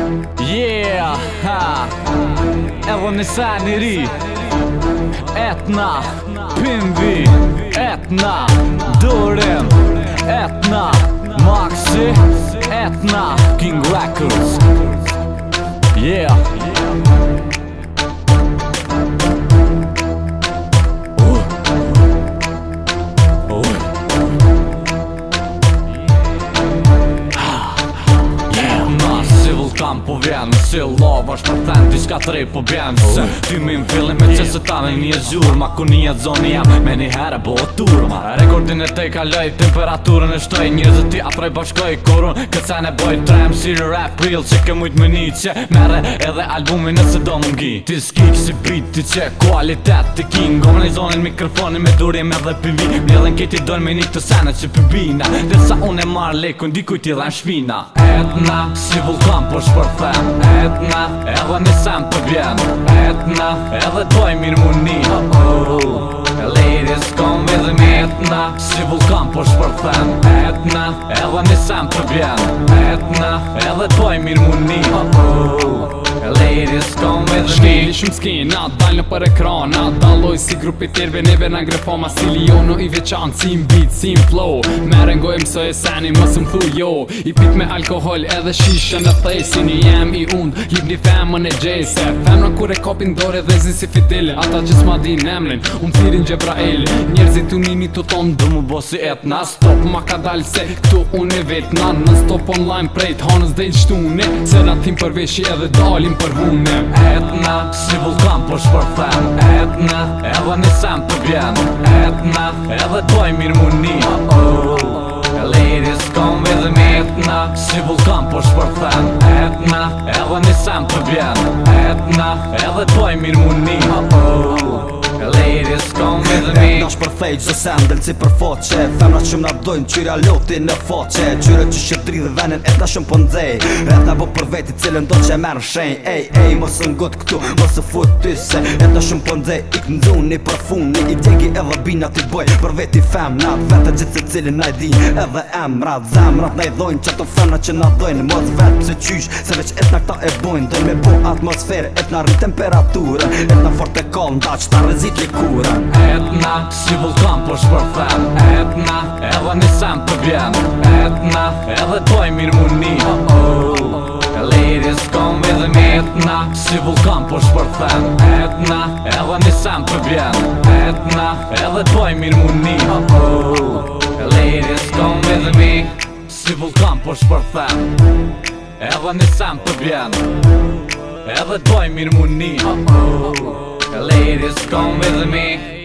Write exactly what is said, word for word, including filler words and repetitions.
Yeah, ha Edhe në sa në ri Etna, Pimvi Etna, Durim Etna, Maxi Etna, King Records Yeah Kam po vjen, si lava është për ten, ti s'ka trej po bjen Se ty mi m'fillin me qëse ta në një zhur Ma ku një zoni jam, me një herë bo turma Rekordin e te kaloj, temperaturën e shtoj Njëzët ti aprej bashkoj kurun Këtë sen e boj trem, si rap real Që ke mujt më një që mere edhe albumin nëse do më ngi Ti s'kik si beat, ti që kualitet ti king Gom në zonin mikrofoni me durim edhe pivi Mledhen kiti dojnë me një këtë sene që përbina Dërsa unë e marrë lekun, dikuj ti dhen shpina Etna, si vulkan po shpërthem Etna, edhe një sem për vjen Etna, edhe doj mirë muni oh, oh. Ladies, come with me Etna, si vulkan po shpërthem Etna, edhe një sem për vjen Etna, edhe doj mirë muni oh, oh. Ladies, come with me Shkeli shumë skena, dal në për ekrana Daloj si grupi tjerve neve në grefoma Stili jo në i veçan, si beat, si flow Mere ngoj mësoj e seni, mësë më thu jo I pit me alkohol edhe shishën e thej Si një jem i und, jip një femën e gjejse Femën kur e kopin dore dhe zi si fidele Ata që s'ma din emrin, unë thirin Gjebrael Njerëzit unimi të tonë, du mu bo si Etna Stop ma ka dal se, këtu unë e vetna Në stop online prejt, hanës dhe i qtune Se ratim përveshi edhe dalim për hune Etna, si vulkan po shpërthem Etna, edhe një sem për vjen Etna, edhe doj mirë muni oh, oh. Ladies, come with me Etna, si vulkan po shpërthem Etna, edhe një sem për vjen Etna, edhe doj mirë muni oh, oh. Ladies, come with me Etna shpërthej gjë sendel si për foqe Femna që më nabdojnë qyra loti në foqe Qyre që shqiptri dhe venin Etna shumë për ndzej Etna bo për veti cilën do që e merë shenj Ej, ej, mos në ngot këtu, mos në fut ty se Etna shumë për ndzej, ik në dhuni për funi I tjegi edhe bina t'i boj për veti femnat Vete gjithë se cilin na i di edhe emrat Zemrat na i dhojnë që ato femna që na dojnë Mos vetë pëse qysh, se veç Etna këta e bojnë Dojnë me bo atmosfere, Etna rrit temperaturën Etna fort e kall nda që ta rezit likurën Etna, si vulkan po shpërthem Etna, edhe një sem për vjen Etna, edhe doj mirë muni oh, oh. Ladies, come with me Etna, si vulkan po shpërthem Etna, edhe një sem për vjen Etna, edhe doj mirë muni oh, oh. Ladies, come with me Si vulkan po shpërthem Edhe një sem për vjen Edhe doj mirë muni oh, oh. Ladies, come with me